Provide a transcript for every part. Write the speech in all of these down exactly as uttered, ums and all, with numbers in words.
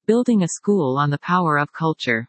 Building a School on the Power of Culture.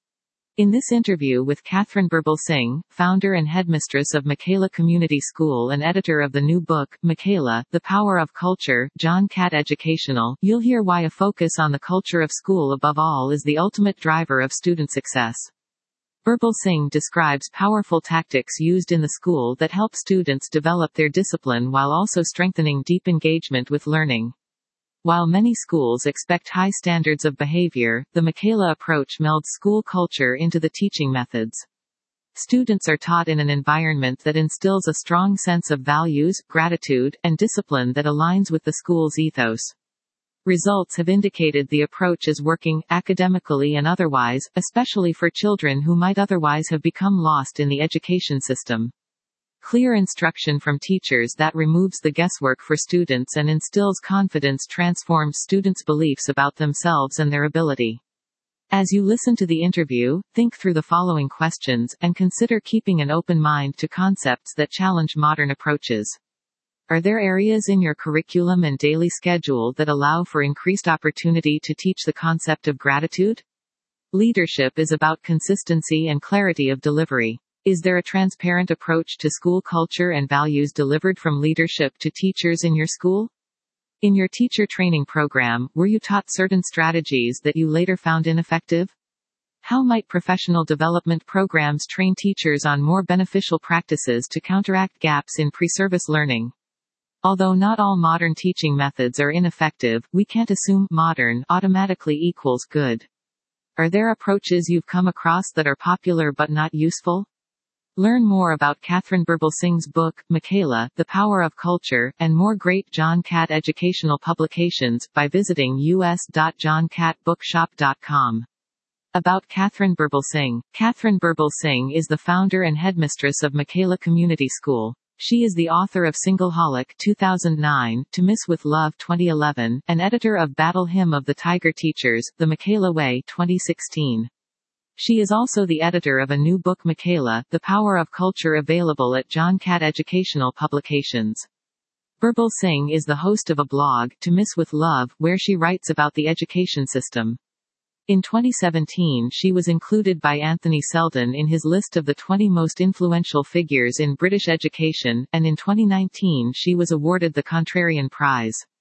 In this interview with Kathryn Birbal Singh, founder and headmistress of Michaela Community School and editor of the new book, Michaela, The Power of Culture, John Catt Educational, you'll hear why a focus on the culture of school above all is the ultimate driver of student success. Birbal Singh describes powerful tactics used in the school that help students develop their discipline while also strengthening deep engagement with learning. While many schools expect high standards of behavior, the Michaela approach melds school culture into the teaching methods. Students are taught in an environment that instills a strong sense of values, gratitude, and discipline that aligns with the school's ethos. Results have indicated the approach is working, academically and otherwise, especially for children who might otherwise have become lost in the education system. Clear instruction from teachers that removes the guesswork for students and instills confidence transforms students' beliefs about themselves and their ability. As you listen to the interview, think through the following questions, and consider keeping an open mind to concepts that challenge modern approaches. Are there areas in your curriculum and daily schedule that allow for increased opportunity to teach the concept of gratitude? Leadership is about consistency and clarity of delivery. Is there a transparent approach to school culture and values delivered from leadership to teachers in your school? In your teacher training program, were you taught certain strategies that you later found ineffective? How might professional development programs train teachers on more beneficial practices to counteract gaps in pre-service learning? Although not all modern teaching methods are ineffective, we can't assume modern automatically equals good. Are there approaches you've come across that are popular but not useful? Learn more about Kathryn Birbal Singh's book, Michaela, The Power of Culture, and more great John Catt educational publications, by visiting u s dot john catt bookshop dot com. About Kathryn Birbal Singh. Kathryn Birbal Singh is the founder and headmistress of Michaela Community School. She is the author of Singleholic two thousand nine, To Miss with Love twenty eleven, and editor of Battle Hymn of the Tiger Teachers, The Michaela Way twenty sixteen. She is also the editor of a new book, Michaela, The Power of Culture, available at John Catt Educational Publications. Birbal Singh is the host of a blog, To Miss with Love, where she writes about the education system. In twenty seventeen she was included by Anthony Seldon in his list of the twenty most influential figures in British education, and in twenty nineteen she was awarded the Contrarian Prize.